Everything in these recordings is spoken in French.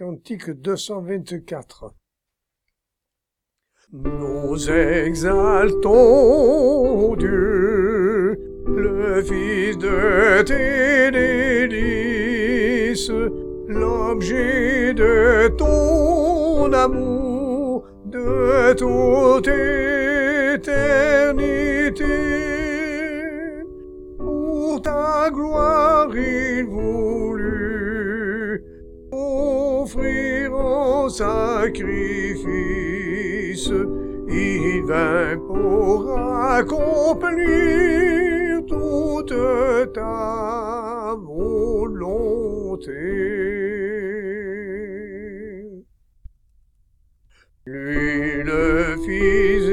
Cantique 224. Nous exaltons Dieu, le Fils de tes délices, l'objet de ton amour de toute éternité. Pour ta gloire il voulut offrir en sacrifice, il vint pour accomplir toute ta volonté. Lui, le Fils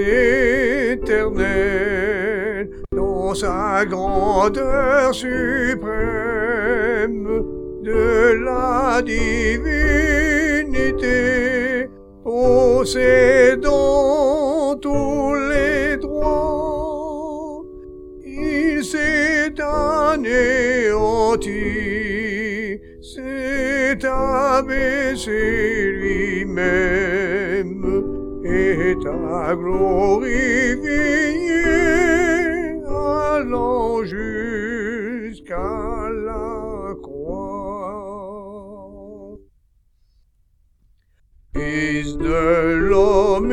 éternel, dans sa grandeur suprême, de la divinité, possédant tous les droits, il s'est anéanti, s'est abaissé lui-même, et t'a glorifié, allant jusqu'à la croix. Fils de l'homme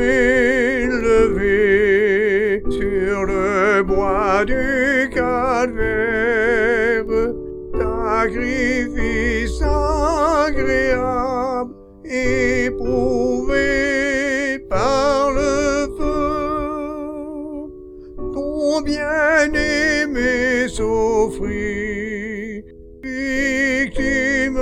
élevé sur le bois du calvaire, sacrifice agréable, éprouvé par le feu, ton bien-aimé s'offrit, victime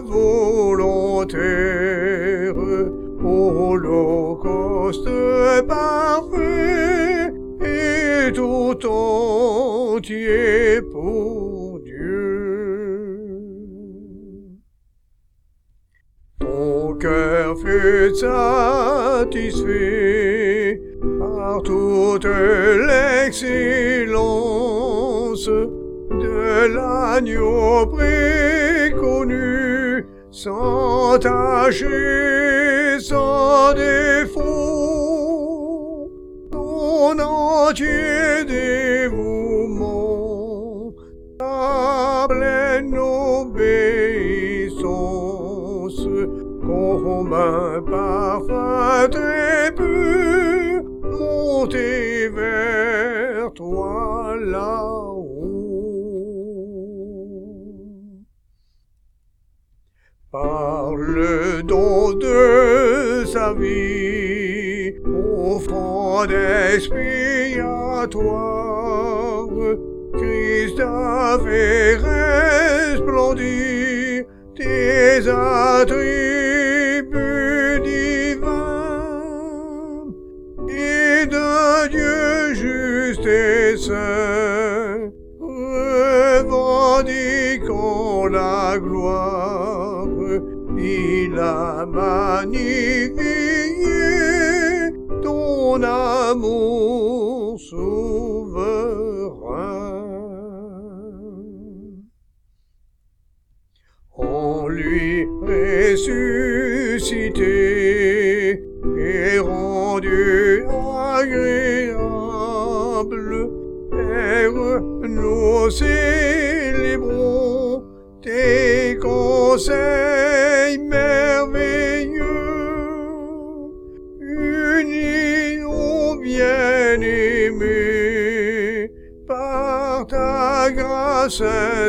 volontaire, holocauste parfait et tout entier pour Dieu. Ton cœur fut satisfait par toute l'excellence de l'agneau préconnu, sans tache et sans défaut, ton entier dévouement, ta pleine obéissance, comme un parfum très pur, monté vers toi là-haut. Par le don de sa vie, offrande expiatoire, Christ a fait resplendir tes attributs divins, et de Dieu juste et saint, revendiquant la gloire, il a magnifié ton amour souverain. En lui ressuscité et rendu agréable, Père, nous célébrons tes conseils merveilleux, unis au bien-aimé, par ta grâce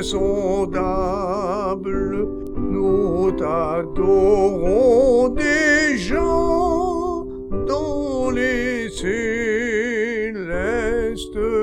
insondable, nous t'adorons déjà dans les célestes